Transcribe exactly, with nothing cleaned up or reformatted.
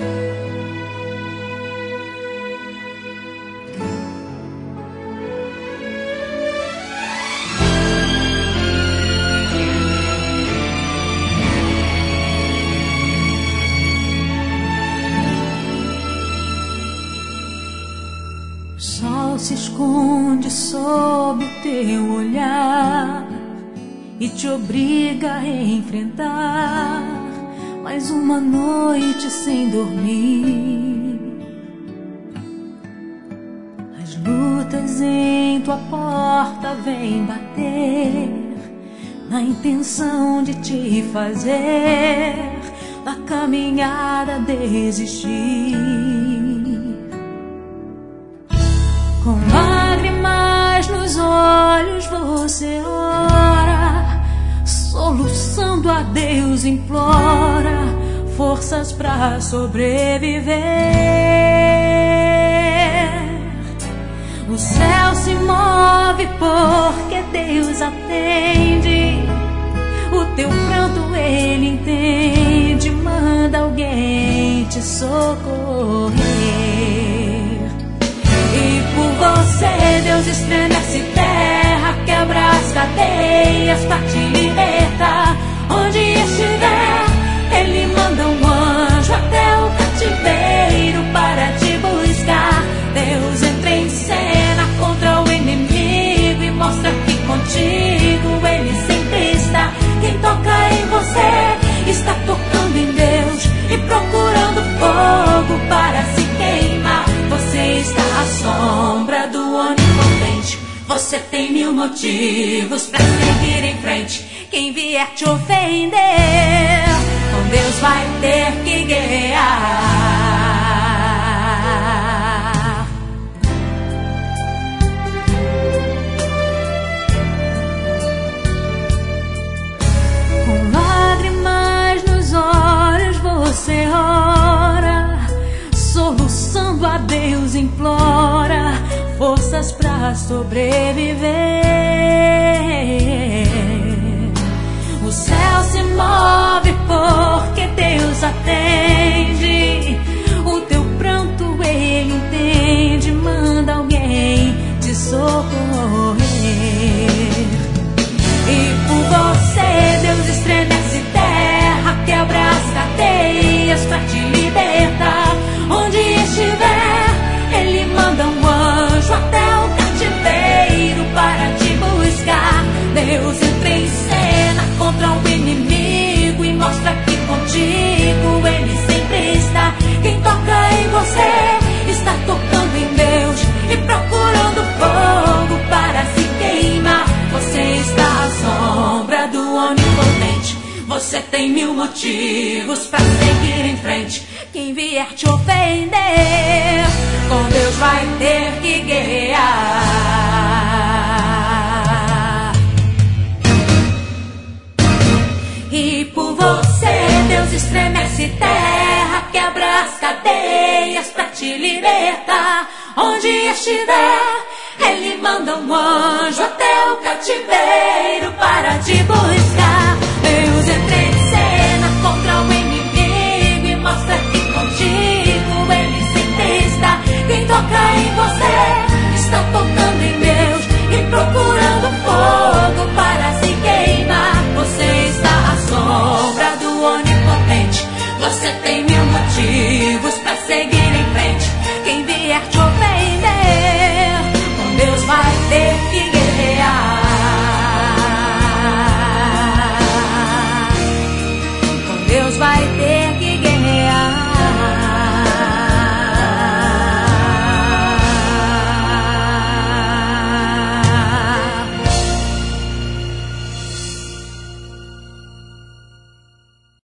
O sol se esconde sob o teu olhar e te obriga a enfrentar mais uma noite sem dormir. As lutas em tua porta vêm bater na intenção de te fazer da caminhada desistir. Com lágrimas nos olhos você ora, soluçando a Deus implora forças pra sobreviver. O céu se move porque Deus atende, o teu pranto ele entende, manda alguém te socorrer. E por você Deus estremece terra, quebra as cadeias pra te libertar. Onde estiver, Ele manda um anjo até o cativeiro para te buscar. Deus entra em cena contra o inimigo e mostra que contigo Ele sempre está. Quem toca em você está tocando em Deus e procurando fogo para se queimar. Você está à sombra do Onipotente, você tem mil motivos para seguir em frente. Quem vier te ofender, com Deus vai ter que guerrear. Com lágrimas nos olhos você ora, soluçando a Deus implora forças pra sobreviver. O céu se move porque Deus atende, o teu pranto ele entende, manda alguém te socorrer. E por você Deus estremece terra, quebra as cadeias pra te libertar. Onde estiver, Ele manda um anjo até o cativeiro para te buscar. Deus entra em cena contra o inimigo e mostra que contigo Ele sempre está. Quem toca em você está tocando em Deus e procurando fogo para se queimar. Você está à sombra do Onipotente, você tem mil motivos para seguir em frente. Quem vier te ofender, com Deus vai ter que guerrear. E por você Deus estremece terra, quebra as cadeias pra te libertar. Onde estiver, Ele manda um anjo até o cativeiro para te buscar. Deus